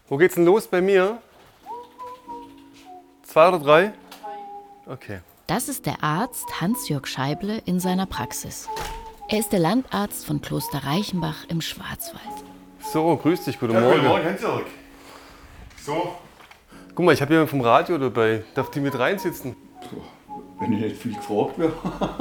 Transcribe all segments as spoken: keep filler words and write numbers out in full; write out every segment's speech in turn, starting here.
Wo geht's denn los bei mir? Zwei oder drei? Okay. Das ist der Arzt Hans-Jörg Scheible in seiner Praxis. Er ist der Landarzt von Kloster Reichenbach im Schwarzwald. So, grüß dich, guten Ja, Morgen. guten Morgen, Hans-Jörg. So. Guck mal, ich habe jemanden vom Radio dabei. Darf die mit reinsitzen? Wenn ich nicht viel gefragt werde.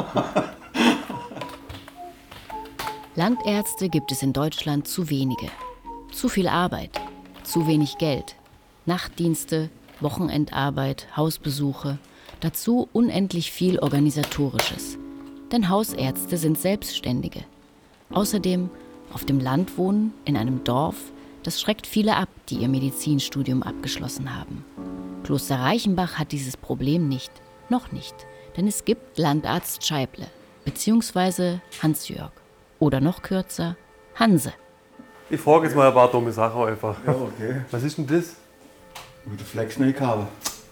Landärzte gibt es in Deutschland zu wenige. Zu viel Arbeit, zu wenig Geld. Nachtdienste, Wochenendarbeit, Hausbesuche. Dazu unendlich viel Organisatorisches. Denn Hausärzte sind Selbstständige. Außerdem auf dem Land wohnen, in einem Dorf, das schreckt viele ab, die ihr Medizinstudium abgeschlossen haben. Kloster Reichenbach hat dieses Problem nicht. Noch nicht. Denn es gibt Landarzt Scheible, beziehungsweise Hans-Jörg. Oder noch kürzer, Hanse. Ich frage jetzt mal ein paar dumme Sachen einfach. Ja, okay. Was ist denn das? Mit der Flexnake-Kabel.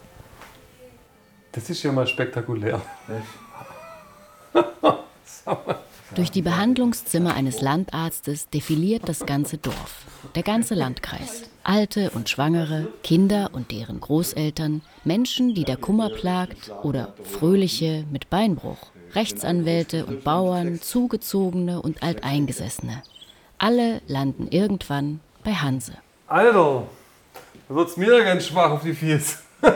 Das ist ja mal spektakulär. Durch die Behandlungszimmer eines Landarztes defiliert das ganze Dorf, der ganze Landkreis. Alte und Schwangere, Kinder und deren Großeltern, Menschen, die der Kummer plagt oder Fröhliche mit Beinbruch, Rechtsanwälte und Bauern, Zugezogene und Alteingesessene. Alle landen irgendwann bei Hanse. Alter, da wird's mir ja ganz schwach auf die Fies.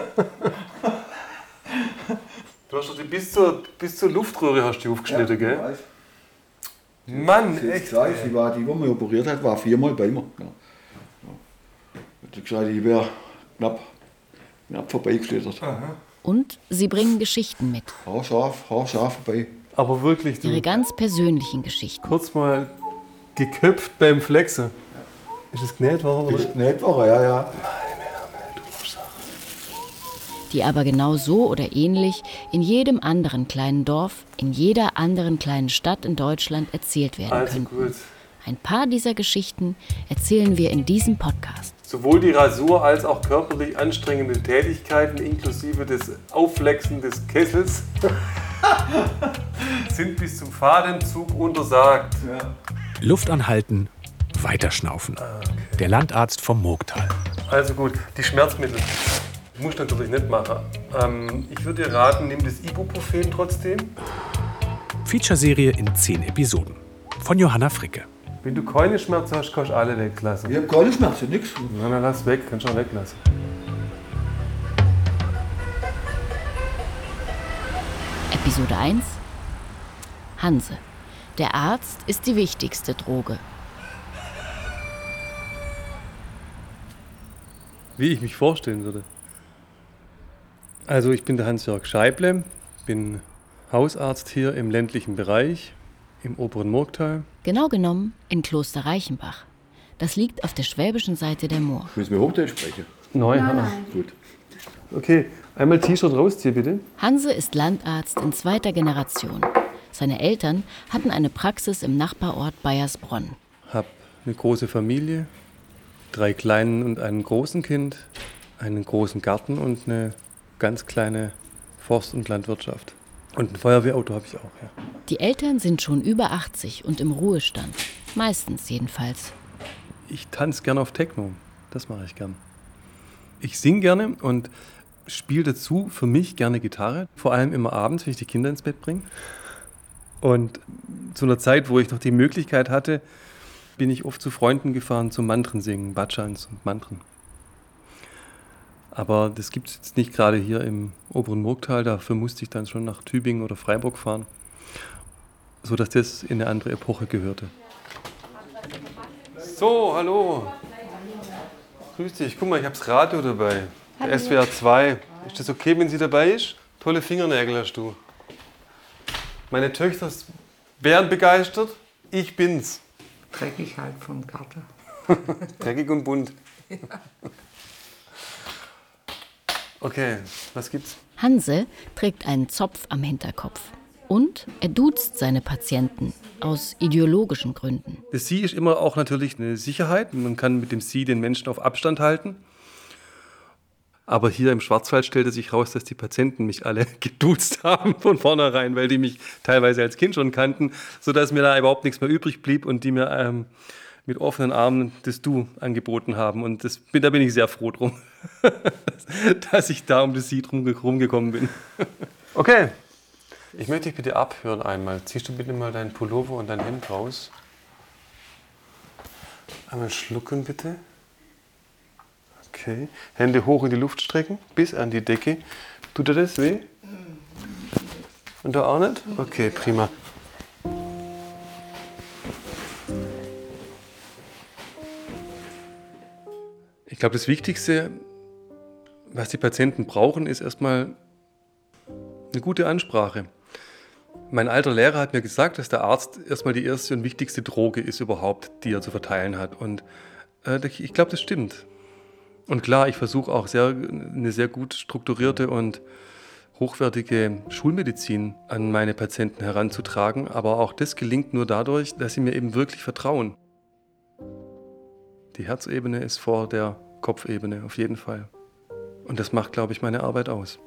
Du hast doch die bis zur, bis zur Luftröhre hast du die aufgeschnitten, Ja, gell? weiß. Mann, Sie echt. Gleich, sie war, die, die mich operiert hat, war viermal bei mir. Ja. Ich gesagt, ich wäre knapp, knapp vorbeigeschlittert. Und sie bringen Geschichten mit, Haarscharf, haarscharf vorbei. Aber wirklich, du. ihre ganz persönlichen Geschichten. Kurz mal geköpft beim Flexen. Ist es genäht worden? Das Oder? ist nicht wahr, ja, ja. Die aber genau so oder ähnlich in jedem anderen kleinen Dorf, in jeder anderen kleinen Stadt in Deutschland erzählt werden Also könnten. gut. Ein paar dieser Geschichten erzählen wir in diesem Podcast. Sowohl die Rasur als auch körperlich anstrengende Tätigkeiten inklusive des Aufflexen des Kessels sind bis zum Fahnenzug untersagt. Ja. Luft anhalten, weiterschnaufen. Der Landarzt vom Murgtal. Also gut, die Schmerzmittel. Musst du natürlich nicht machen. Ähm, ich würde dir raten, nimm das Ibuprofen trotzdem. Feature-Serie in zehn Episoden. Von Johanna Fricke. Wenn du keine Schmerzen hast, kannst du alle weglassen. Ich habe keine Schmerzen, nichts. Na, dann lass weg, kannst du auch weglassen. Episode eins. Hanse. Der Arzt ist die wichtigste Droge. Wie ich mich vorstellen würde. Also ich bin der Hans-Jörg Scheible, bin Hausarzt hier im ländlichen Bereich, im oberen Murgtal. Genau genommen in Kloster Reichenbach. Das liegt auf der schwäbischen Seite der Moor. Müssen wir Hochdeutsch sprechen? Nein, Gut. Okay, einmal T-Shirt rausziehen bitte. Hanse ist Landarzt in zweiter Generation. Seine Eltern hatten eine Praxis im Nachbarort Baiersbronn. Hab eine große Familie, drei kleinen und einen großen Kind, einen großen Garten und eine ganz kleine Forst- und Landwirtschaft. Und ein Feuerwehrauto habe ich auch, ja. Die Eltern sind schon über achtzig und im Ruhestand. Meistens jedenfalls. Ich tanze gerne auf Techno, das mache ich gern. Ich singe gerne und spiele dazu für mich gerne Gitarre. Vor allem immer abends, wenn ich die Kinder ins Bett bringe. Und zu einer Zeit, wo ich noch die Möglichkeit hatte, bin ich oft zu Freunden gefahren zum Mantren singen, Bhajans und Mantren. Aber das gibt es jetzt nicht gerade hier im oberen Murgtal, dafür musste ich dann schon nach Tübingen oder Freiburg fahren, sodass das in eine andere Epoche gehörte. So, hallo. Grüß dich, guck mal, ich habe das Radio dabei, der S W R zwei. Ist das okay, wenn sie dabei ist? Tolle Fingernägel hast du. Meine Töchter wären begeistert, ich bin's. Dreckig halt vom Garten. Dreckig und bunt. Okay, was gibt's? Hanse trägt einen Zopf am Hinterkopf. Und er duzt seine Patienten aus ideologischen Gründen. Das Sie ist immer auch natürlich eine Sicherheit. Man kann mit dem Sie den Menschen auf Abstand halten. Aber hier im Schwarzwald stellte sich raus, dass die Patienten mich alle geduzt haben von vornherein, weil die mich teilweise als Kind schon kannten, sodass mir da überhaupt nichts mehr übrig blieb und die mir ähm, mit offenen Armen das Du angeboten haben. Und das, da bin ich sehr froh drum, dass ich da um das Sie drum rumgekommen bin. Okay, ich möchte dich bitte abhören einmal. Ziehst du bitte mal deinen Pullover und dein Hemd raus? Einmal schlucken bitte. Okay, Hände hoch in die Luft strecken, bis an die Decke. Tut dir das weh? Und da auch nicht? Okay, prima. Ich glaube, das Wichtigste, was die Patienten brauchen, ist erstmal eine gute Ansprache. Mein alter Lehrer hat mir gesagt, dass der Arzt erstmal die erste und wichtigste Droge ist überhaupt, die er zu verteilen hat. Und äh, ich glaube, das stimmt. Und klar, ich versuche auch sehr, eine sehr gut strukturierte und hochwertige Schulmedizin an meine Patienten heranzutragen. Aber auch das gelingt nur dadurch, dass sie mir eben wirklich vertrauen. Die Herzebene ist vor der Kopfebene, auf jeden Fall. Und das macht, glaube ich, meine Arbeit aus.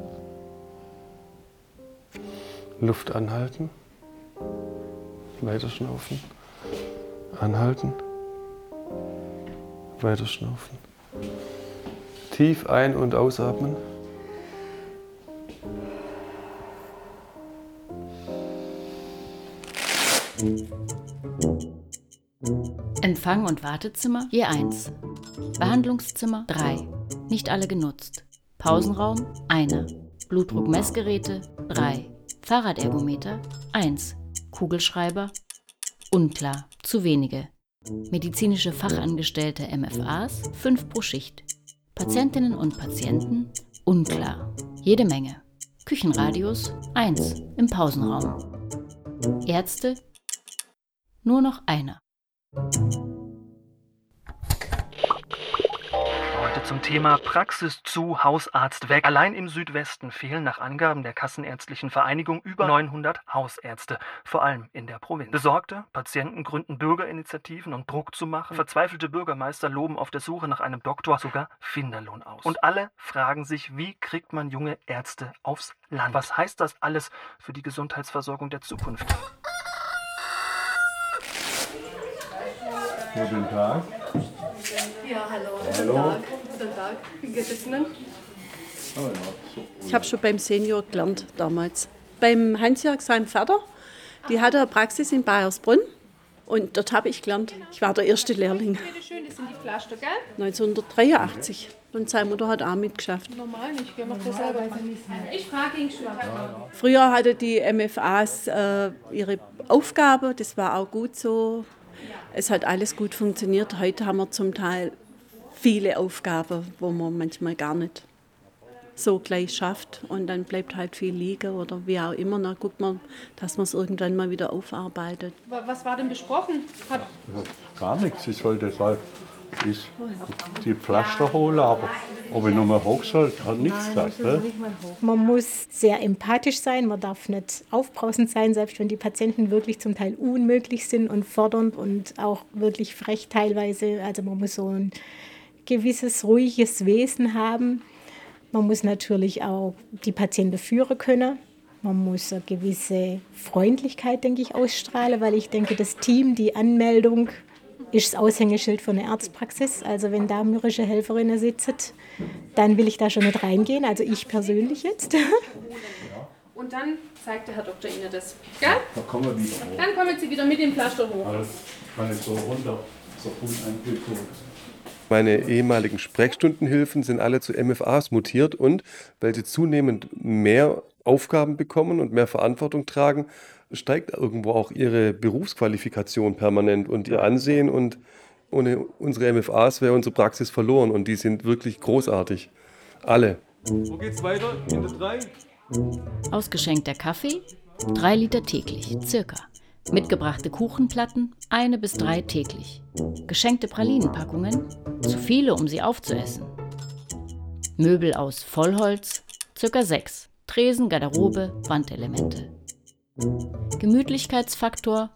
Luft anhalten. Weiterschnaufen. Anhalten. Weiterschnaufen. Tief ein- und ausatmen. Empfang- und Wartezimmer je eins. Behandlungszimmer drei. Nicht alle genutzt. Pausenraum einer. Blutdruckmessgeräte drei. Fahrradergometer eins. Kugelschreiber unklar, zu wenige. Medizinische Fachangestellte M F As fünf pro Schicht. Patientinnen und Patienten unklar, jede Menge. Küchenradius eins im Pausenraum. Ärzte nur noch einer. Heute zum Thema Praxis zu, Hausarzt weg. Allein im Südwesten fehlen nach Angaben der Kassenärztlichen Vereinigung über neunhundert Hausärzte, vor allem in der Provinz. Besorgte Patienten gründen Bürgerinitiativen, um Druck zu machen. Verzweifelte Bürgermeister loben auf der Suche nach einem Doktor sogar Finderlohn aus. Und alle fragen sich, wie kriegt man junge Ärzte aufs Land? Was heißt das alles für die Gesundheitsversorgung der Zukunft? Guten Tag. Ja, hallo. Guten Tag. Guten Tag. Wie geht es Ihnen? Ich habe schon beim Senior gelernt damals. Beim Hans-Jörg, seinem Vater, die hatte eine Praxis in Bayersbrunn und dort habe ich gelernt. Ich war der erste Lehrling. Bitte schön, das sind die Pflaster, gell? neunzehnhundertdreiundachtzig. Und seine Mutter hat auch mitgeschafft. Normal nicht, gell? Macht das selber. Ich frage ihn schon. Früher hatte die M F As äh, ihre Aufgabe, das war auch gut so. Es hat alles gut funktioniert. Heute haben wir zum Teil viele Aufgaben, wo man manchmal gar nicht so gleich schafft. Und dann bleibt halt viel liegen oder wie auch immer. Dann guckt man, dass man es irgendwann mal wieder aufarbeitet. Was war denn besprochen? Hat Gar nichts. Ich sollte halt ich die Pflaster holen, aber ob ich nochmal hoch soll, hat nichts gesagt. Ne? Man muss sehr empathisch sein, man darf nicht aufbrausend sein, selbst wenn die Patienten wirklich zum Teil unmöglich sind und fordernd und auch wirklich frech teilweise. Also man muss so ein gewisses ruhiges Wesen haben. Man muss natürlich auch die Patienten führen können. Man muss eine gewisse Freundlichkeit, denke ich, ausstrahlen, weil ich denke, das Team, die Anmeldung, ist das Aushängeschild für eine Arztpraxis. Also wenn da mürrische Helferinnen sitzen, dann will ich da schon nicht reingehen, also ich persönlich jetzt. Und dann zeigt der Herr Doktor Ihnen das, gell? Da kommen wir wieder hoch. Dann kommen Sie wieder mit dem Pflaster hoch. Aber das kann ich so runter, so uneingezogen. Meine ehemaligen Sprechstundenhilfen sind alle zu M F As mutiert und weil sie zunehmend mehr Aufgaben bekommen und mehr Verantwortung tragen, steigt irgendwo auch ihre Berufsqualifikation permanent und ihr Ansehen. Und ohne unsere M F As wäre unsere Praxis verloren. Und die sind wirklich großartig. Alle. Wo geht's weiter? In der drei? Ausgeschenkter Kaffee, drei Liter täglich, circa. Mitgebrachte Kuchenplatten, eine bis drei täglich. Geschenkte Pralinenpackungen, zu viele, um sie aufzuessen. Möbel aus Vollholz, circa sechs. Tresen, Garderobe, Wandelemente. Gemütlichkeitsfaktor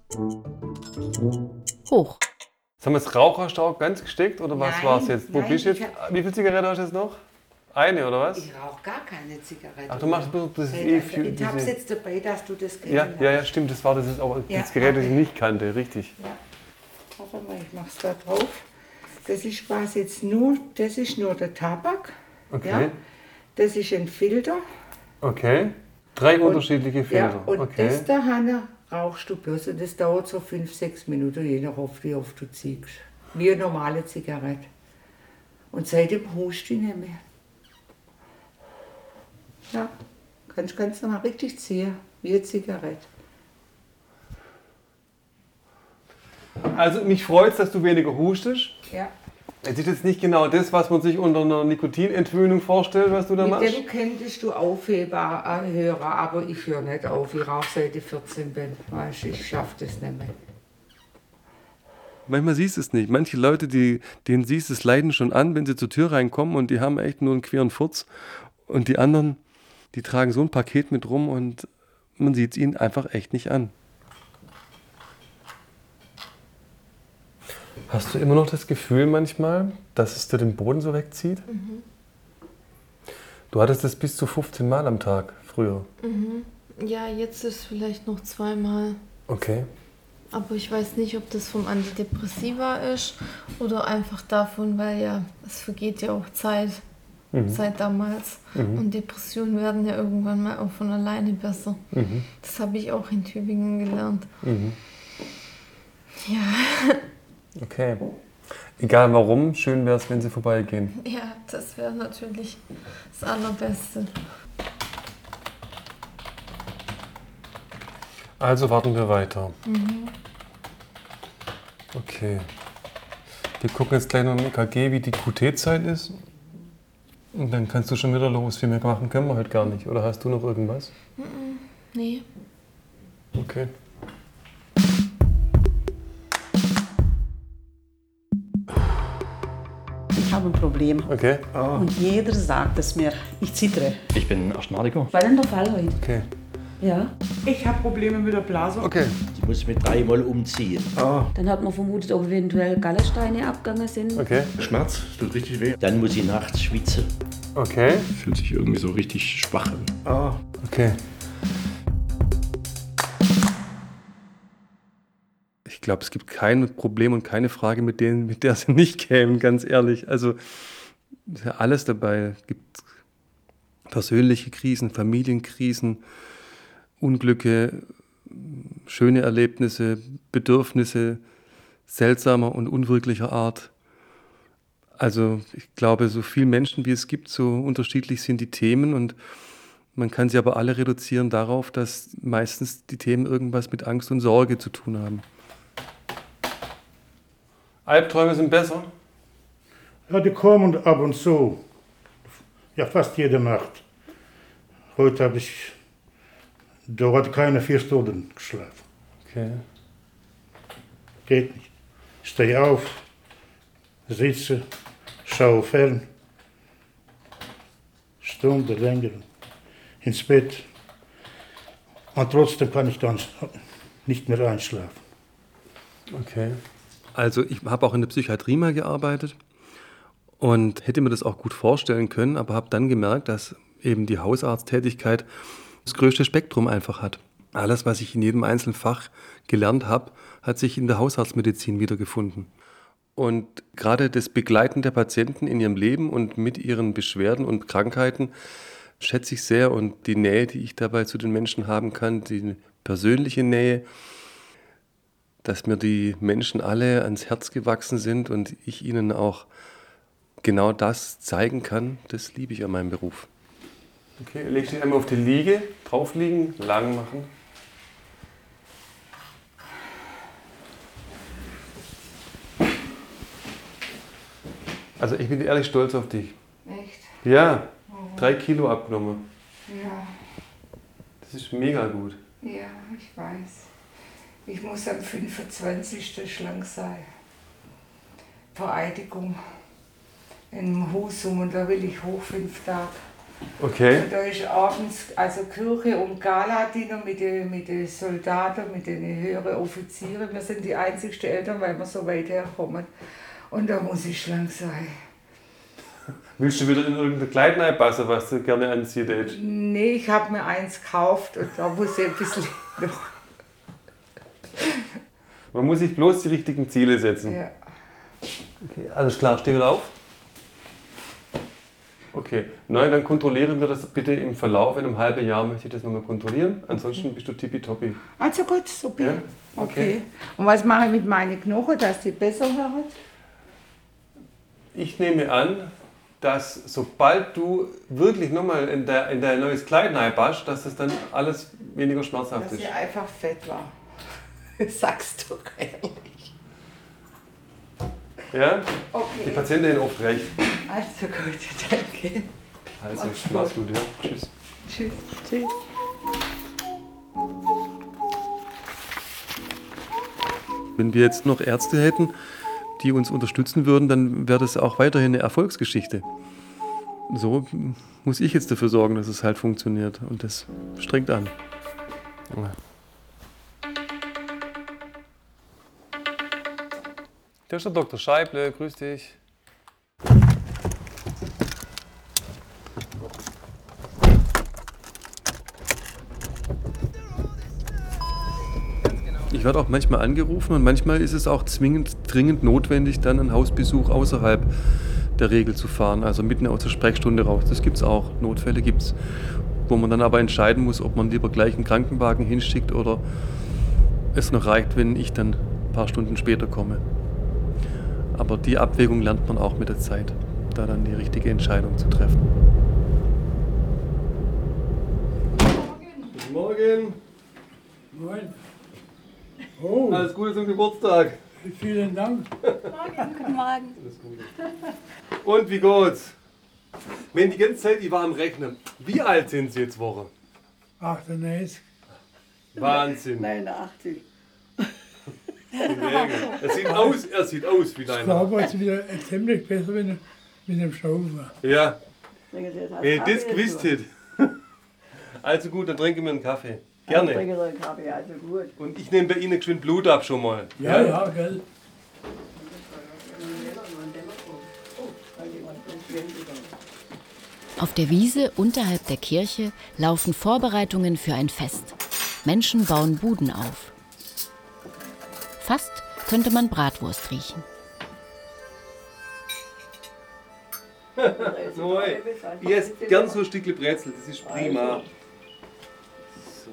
hoch. Jetzt haben wir das Raucherstau ganz gesteckt oder was Nein, war es jetzt? Wo nein, bist du jetzt? ich Wie viele Zigaretten hast du jetzt noch? Eine oder was? Ich rauche gar keine Zigarette. Ach, du machst das ist Nein, eh also, für ich habe es diese... jetzt dabei, dass du das Ja, kennst. ja, ja, stimmt. Das war das ist aber Ja, das Gerät, das ich okay. nicht kannte, richtig. Ja. Warte mal, ich mach's da drauf. Das ist quasi jetzt nur, das ist nur der Tabak. Okay. Ja? Das ist ein Filter. Okay. Drei Und- unterschiedliche Filter. Ja, und okay. das da, Hanna, rauchst du bloß. Und das dauert so fünf, sechs Minuten, je nach wie oft du ziehst. Wie eine normale Zigarette. Und seitdem hust du nicht mehr. Ja, kannst ganz normal richtig ziehen, wie eine Zigarette. Also mich freut es, dass du weniger hustest. Ja. Es ist jetzt nicht genau das, was man sich unter einer Nikotinentwöhnung vorstellt, was du da Mit machst. dem könntest du aufhebbar hören, aber ich höre nicht auf. Ich rauche seit ich vierzehn bin. Weißt, ich schaffe das nicht mehr. Manchmal siehst du es nicht. Manche Leute, die, denen siehst du es leiden schon an, wenn sie zur Tür reinkommen und die haben echt nur einen queren Furz. Und die anderen, die tragen so ein Paket mit rum und man sieht es ihnen einfach echt nicht an. Hast du immer noch das Gefühl manchmal, dass es dir den Boden so wegzieht? Mhm. Du hattest das bis zu fünfzehn Mal am Tag früher. Mhm. Ja, jetzt ist es vielleicht noch zweimal. Okay. Aber ich weiß nicht, ob das vom Antidepressiva ist oder einfach davon, weil ja, es vergeht ja auch Zeit Mhm. seit damals. Mhm. Und Depressionen werden ja irgendwann mal auch von alleine besser. Mhm. Das habe ich auch in Tübingen gelernt. Mhm. Ja. Okay. Egal warum, schön wäre es, wenn sie vorbeigehen. Ja, das wäre natürlich das Allerbeste. Also warten wir weiter. Mhm. Okay. Wir gucken jetzt gleich noch im E K G, wie die Q T-Zeit ist. Und dann kannst du schon wieder los. Viel mehr machen können wir heute gar nicht. Oder hast du noch irgendwas? Mhm. Nee. Okay. Ich habe ein Problem. Okay. Und jeder sagt es mir. Ich zittere. Ich bin Asthmatiker. War denn der Fall heute? Okay. Ja. Ich habe Probleme mit der Blase. Okay. Ich muss mich dreimal umziehen. Dann hat man vermutet, ob eventuell Gallensteine abgegangen sind. Okay. Schmerz, tut richtig weh. Dann muss ich nachts schwitzen. Okay. Fühlt sich irgendwie so richtig schwach an. Okay. Ich glaube, es gibt kein Problem und keine Frage, mit, denen, mit der sie nicht kämen, ganz ehrlich. Also ist ja alles dabei. Es gibt persönliche Krisen, Familienkrisen, Unglücke, schöne Erlebnisse, Bedürfnisse seltsamer und unwirklicher Art. Also ich glaube, so viele Menschen wie es gibt, so unterschiedlich sind die Themen und man kann sie aber alle reduzieren darauf, dass meistens die Themen irgendwas mit Angst und Sorge zu tun haben. Albträume sind besser? Ja, die kommen ab und zu. Ja, fast jede Nacht. Heute habe ich dort keine vier Stunden geschlafen. Okay. Geht nicht. Ich stehe auf, sitze, schaue fern. Stunde länger ins Bett. Und trotzdem kann ich dann nicht mehr einschlafen. Okay. Also ich habe auch in der Psychiatrie mal gearbeitet und hätte mir das auch gut vorstellen können, aber habe dann gemerkt, dass eben die Hausarzttätigkeit das größte Spektrum einfach hat. Alles, was ich in jedem einzelnen Fach gelernt habe, hat sich in der Hausarztmedizin wiedergefunden. Und gerade das Begleiten der Patienten in ihrem Leben und mit ihren Beschwerden und Krankheiten schätze ich sehr. Und die Nähe, die ich dabei zu den Menschen haben kann, die persönliche Nähe, dass mir die Menschen alle ans Herz gewachsen sind und ich ihnen auch genau das zeigen kann, das liebe ich an meinem Beruf. Okay, leg dich einmal auf die Liege, drauf liegen, lang machen. Also ich bin ehrlich stolz auf dich. Echt? Ja, Oh. drei Kilo abgenommen. Ja, Das ist mega gut. ja, ich weiß. Ich muss am fünfundzwanzigsten schlank sein. Vereidigung in Husum und da will ich hoch fünf Tage. Okay. Und da ist abends also Kirche und Gala-Dinner mit den mit den Soldaten, mit den höheren Offizieren. Wir sind die einzigsten Eltern, weil wir so weit herkommen. Und da muss ich schlank sein. Willst du wieder in irgendein Kleid reinpassen, was du gerne anziehst? Ed? Nee, ich habe mir eins gekauft und da muss ich ein bisschen noch. Man muss sich bloß die richtigen Ziele setzen. Ja. Okay, alles klar, steh wieder auf. Okay, nein, dann kontrollieren wir das bitte im Verlauf. In einem halben Jahr möchte ich das nochmal kontrollieren. Ansonsten bist du tippitoppi. Also gut, super. Ja? Okay. Okay. Und was mache ich mit meinen Knochen, dass die besser hören? Ich nehme an, dass sobald du wirklich nochmal in, der, in dein neues Kleid reinpasst, dass das dann alles weniger schmerzhaft Dass ist. sie einfach fett war. Sagst du ehrlich. Ja? Okay. Die Patientin hat oft recht. Also gut, danke. Also, Mach's mach's gut. gut, ja. Tschüss. Tschüss. Tschüss. Wenn wir jetzt noch Ärzte hätten, die uns unterstützen würden, dann wäre das auch weiterhin eine Erfolgsgeschichte. So muss ich jetzt dafür sorgen, dass es halt funktioniert. Und das strengt an. Ja. Der ist der Doktor Scheible, grüß dich. Ich werde auch manchmal angerufen und manchmal ist es auch zwingend, dringend notwendig, dann einen Hausbesuch außerhalb der Regel zu fahren, also mitten aus der Sprechstunde raus. Das gibt es auch, Notfälle gibt es, wo man dann aber entscheiden muss, ob man lieber gleich einen Krankenwagen hinschickt oder es noch reicht, wenn ich dann ein paar Stunden später komme. Aber die Abwägung lernt man auch mit der Zeit, da dann die richtige Entscheidung zu treffen. Guten Morgen. Moin. Oh. Alles Gute zum Geburtstag. Vielen Dank. Guten Morgen. Alles Gute. Und wie geht's? Wenn die ganze Zeit, ich war am Rechnen. Wie alt sind Sie jetzt Woche? achtundneunzig. Wahnsinn. neunundachtzig. Er sieht aus, er sieht aus wie Ich deiner. glaube, es ist wieder ziemlich besser mit dem, mit dem Schaufer. Ja. Wenn ich das gewusst hätte. Also gut, dann trinken wir einen Kaffee. Gerne. Ich trinke so einen Kaffee, also gut. Und ich nehme bei Ihnen geschwind Blut ab schon mal. Ja, ja, gell. Auf der Wiese unterhalb der Kirche laufen Vorbereitungen für ein Fest. Menschen bauen Buden auf. Fast könnte man Bratwurst riechen. Neu. Ich esse gern so ein Stückchen Brezel, das ist prima. So.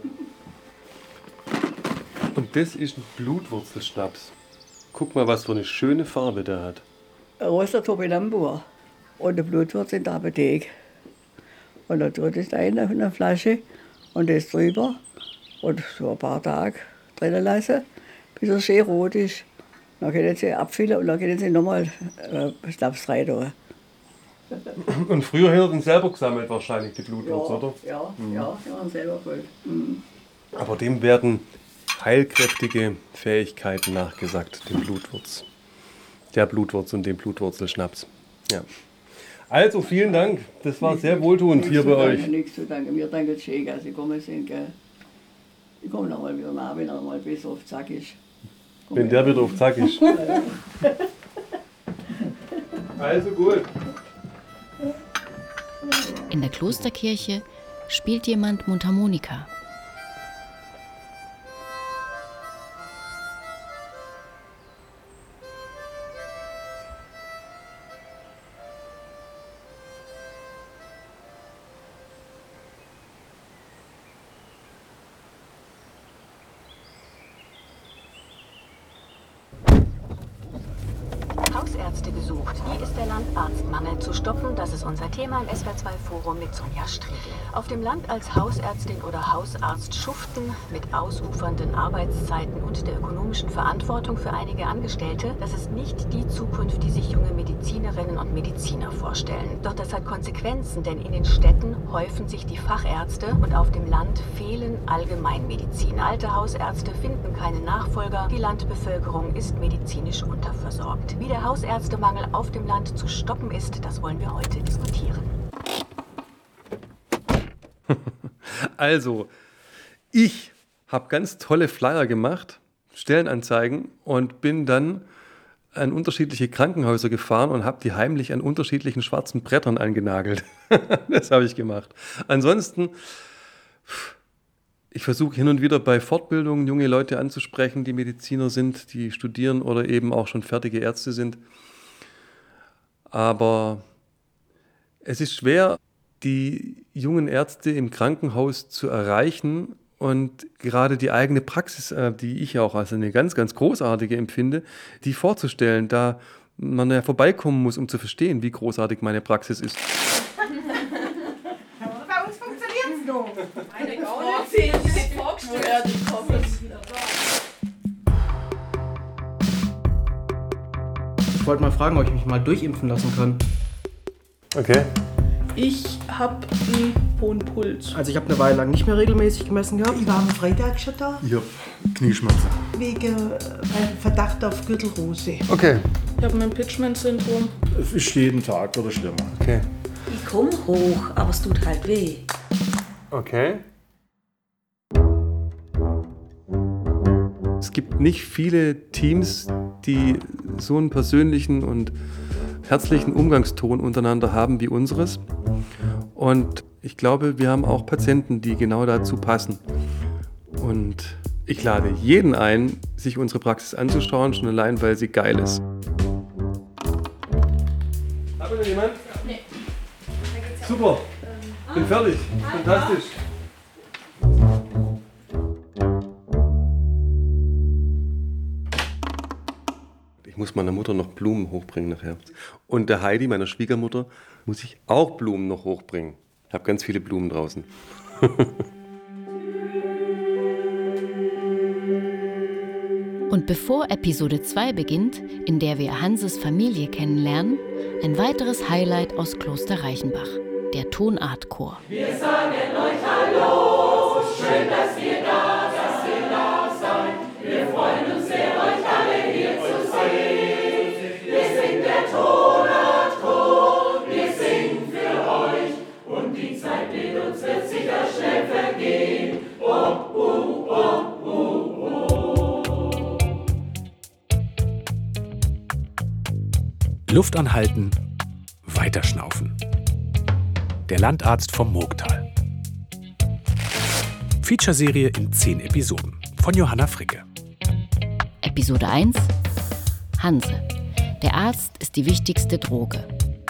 Und das ist ein Blutwurzelschnaps. Guck mal, was für eine schöne Farbe der hat. Roster Topinambur und der Blutwurz in der Apotheke. Und da tut es rein auf eine Flasche und das drüber und so ein paar Tage drinnen lassen, bis er schön rot ist. Dann können Sie abfüllen und dann können Sie nochmal äh, Schnaps rein tun. Und früher hat er den selber gesammelt wahrscheinlich, die Blutwurz, Ja, oder? ja, Mhm. ja, die waren selber voll. Mhm. Aber dem werden heilkräftige Fähigkeiten nachgesagt, dem Blutwurz. Der Blutwurz und dem Blutwurzelschnaps. Ja. Also, vielen Dank. Das war sehr wohltuend hier bei euch. Nichts zu danken. Wir danken schön, dass Sie gekommen sind. Gell. Ich komme noch mal wieder nach, wenn er mal besser auf Zack ist. Komm Wenn der her. wieder auf Zack ist. Also gut. In der Klosterkirche spielt jemand Mundharmonika. Hausärzte gesucht. Wie ist der Landarztmangel zu stoppen? Das ist unser Thema im S W R zwei Forum mit Sonja Striegel. Auf dem Land als Hausärztin oder Hausarzt schuften mit ausufernden Arbeitszeiten und der ökonomischen Verantwortung für einige Angestellte, das ist nicht die Zukunft, die sich junge Medizinerinnen und Mediziner vorstellen. Doch das hat Konsequenzen, denn in den Städten häufen sich die Fachärzte und auf dem Land fehlen Allgemeinmedizin. Alte Hausärzte finden keine Nachfolger. Die Landbevölkerung ist medizinisch unterversorgt. Wie der Hausärztemangel auf dem Land zu stoppen ist, das wollen wir heute diskutieren. Also, ich habe ganz tolle Flyer gemacht, Stellenanzeigen, und bin dann an unterschiedliche Krankenhäuser gefahren und habe die heimlich an unterschiedlichen schwarzen Brettern angenagelt. Das habe ich gemacht. Ansonsten, Ich versuche hin und wieder bei Fortbildungen junge Leute anzusprechen, die Mediziner sind, die studieren oder eben auch schon fertige Ärzte sind. Aber es ist schwer, die jungen Ärzte im Krankenhaus zu erreichen und gerade die eigene Praxis, die ich auch als eine ganz, ganz großartige empfinde, die vorzustellen, da man ja vorbeikommen muss, um zu verstehen, wie großartig meine Praxis ist. Bei uns funktioniert es noch. Meine Frau zählt, die sind vorgestellt, die kommen. Ich wollte mal fragen, ob ich mich mal durchimpfen lassen kann. Okay. Ich habe einen hohen Puls. Also ich habe eine Weile lang nicht mehr regelmäßig gemessen gehabt. Ich war am Freitag schon da. Ich habe Knieschmerzen. Wegen äh, Verdacht auf Gürtelrose. Okay. Ich habe mein Pitchman-Syndrom. Es ist jeden Tag oder schlimmer. Okay. Ich komme hoch, aber es tut halt weh. Okay. Es gibt nicht viele Teams, die so einen persönlichen und herzlichen Umgangston untereinander haben wie unseres. Und ich glaube, wir haben auch Patienten, die genau dazu passen. Und ich lade jeden ein, sich unsere Praxis anzuschauen, schon allein, weil sie geil ist. Haben wir jemand? Nee. Super, bin fertig. Fantastisch. Ich muss meiner Mutter noch Blumen hochbringen nachher. Und der Heidi, meiner Schwiegermutter, muss ich auch Blumen noch hochbringen. Ich habe ganz viele Blumen draußen. Und bevor Episode zwei beginnt, in der wir Hanses Familie kennenlernen, ein weiteres Highlight aus Kloster Reichenbach, der Tonartchor. Wir sagen euch Hallo, schön, dass ihr da, dass ihr da seid. Wir freuen uns sehr, euch alle hier zu sehen. Wir sind der Tonartchor, wir singen für euch. Und die Zeit mit uns wird sicher schnell vergehen. Oh, oh, oh, oh, oh. Luft anhalten, weiterschnaufen. Der Landarzt vom Murgtal. Featureserie in zehn Episoden von Johanna Fricke. Episode eins: Hanse. Der Arzt ist die wichtigste Droge.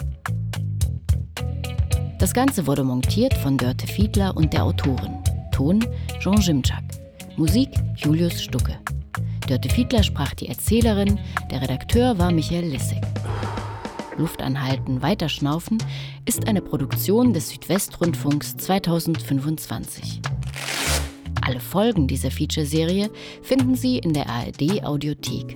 Das Ganze wurde montiert von Dörte Fiedler und der Autorin. Ton Jean Jimczak. Musik Julius Stucke. Dörte Fiedler sprach die Erzählerin, der Redakteur war Michael Lissek. Luft anhalten, weiterschnaufen ist eine Produktion des Südwestrundfunks zweitausendfünfundzwanzig. Alle Folgen dieser Featureserie finden Sie in der A R D-Audiothek.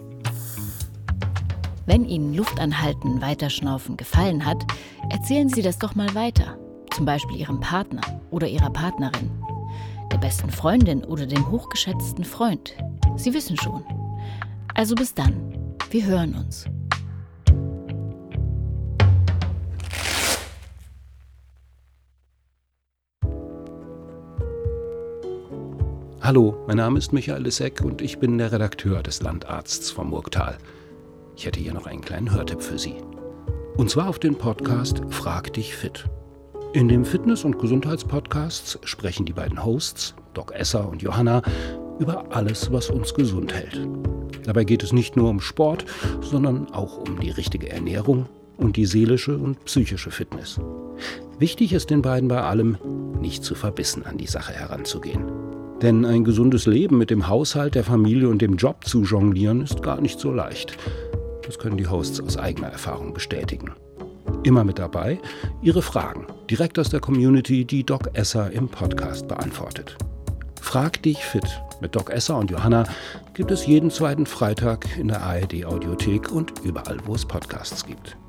Wenn Ihnen Luft anhalten, weiterschnaufen gefallen hat, erzählen Sie das doch mal weiter. Zum Beispiel Ihrem Partner oder Ihrer Partnerin, der besten Freundin oder dem hochgeschätzten Freund. Sie wissen schon. Also bis dann. Wir hören uns. Hallo, mein Name ist Michael Lissek und ich bin der Redakteur des Landarzts vom Murgtal. Ich hätte hier noch einen kleinen Hörtipp für Sie. Und zwar auf den Podcast Frag dich fit. In dem Fitness- und Gesundheitspodcast sprechen die beiden Hosts, Doc Esser und Johanna, über alles, was uns gesund hält. Dabei geht es nicht nur um Sport, sondern auch um die richtige Ernährung und die seelische und psychische Fitness. Wichtig ist den beiden bei allem, nicht zu verbissen an die Sache heranzugehen. Denn ein gesundes Leben mit dem Haushalt, der Familie und dem Job zu jonglieren, ist gar nicht so leicht. Das können die Hosts aus eigener Erfahrung bestätigen. Immer mit dabei Ihre Fragen, direkt aus der Community, die Doc Esser im Podcast beantwortet. Frag dich fit mit Doc Esser und Johanna gibt es jeden zweiten Freitag in der A R D-Audiothek und überall, wo es Podcasts gibt.